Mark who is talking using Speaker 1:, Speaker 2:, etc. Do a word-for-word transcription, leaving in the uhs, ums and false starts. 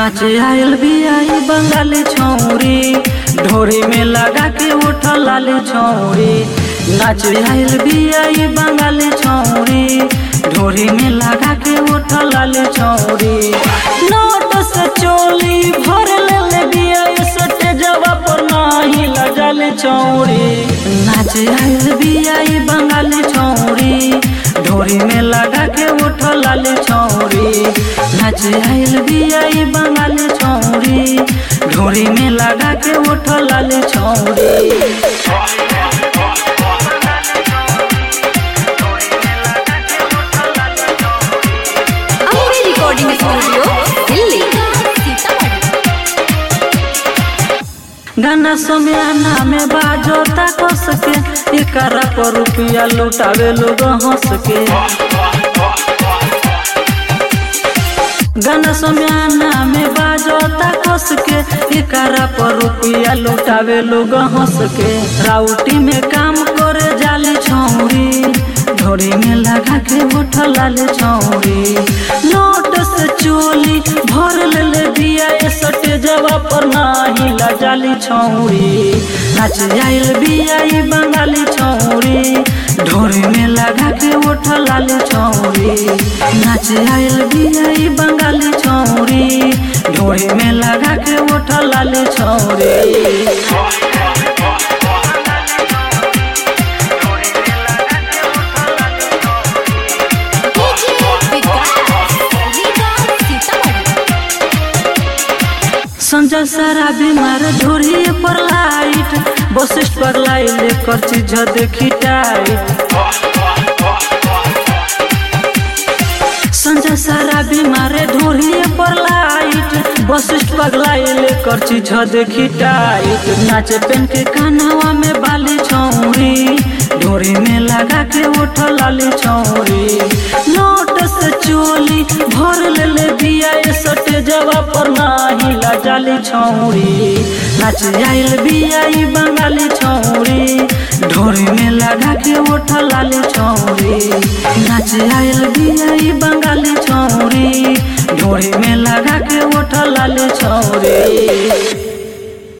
Speaker 1: नाचे आयल बियाई बंगाली छौरी, ढोरी में लगा के उठल लाली छौरी। नाचे आयल बियाई बंगाली छौरी, ढोरी में लगा के उठल लाली छौरी। नोट से चोली भर ले ले बियाई सटे जवा पर नाही लजाली छौरी। नाचे आयल बियाई बंगाली छौरी, ढोरी में लगा के उठल लाली छौरी। नाचे आयल बियाई बंगाली छौरी, ढोरी में लगा के उठल लाली छौरी।
Speaker 2: Recording studio Delhi.
Speaker 1: गाना समियाना में बाजोता कस के, एकरा पर रुपया लुटावे लोग हंस के। गाना समियाना में बाजोता कस के, एकरा पर रुपया लुटावे लोग हंस के। राउटी में काम करे जाली छौरी, ढोरी में लगा के उठल लाली छौरी। नोट से चोली भर ले ले बिया सटे जवा पर नाही लजाली छौरी। नाच आइल बियाई बंगाली छौरी, ढोरी में लगा के उठल लाली छौरी। नाच आइल बियाई बंगाली छौरी, ढोरी में लगा के उठल लाली छौरी। संजय सारा बीमार ढोरी पर लाइट, बसिस्ट पर लाई लेकर चीज देखी टाइट। संजय सारा बीमार ढोरी पर लाइट, बसिस्ट पर लाई लेकर चीज देखी टाइट। नाचे पेन के कानवा में बाली छौरी, ढोरी में लगा के उठल लाली छौरी। नोट से चोली भर ले ले बिया सटे जवा पर नाही लजाली छौरी। नाच आइल बियाई बंगाली छौरी, ढोरी में लगा के उठल लाली छौरी। नाच आइल बियाई बंगाली छौरी, ढोरी में लगा के उठल लाली छौरी।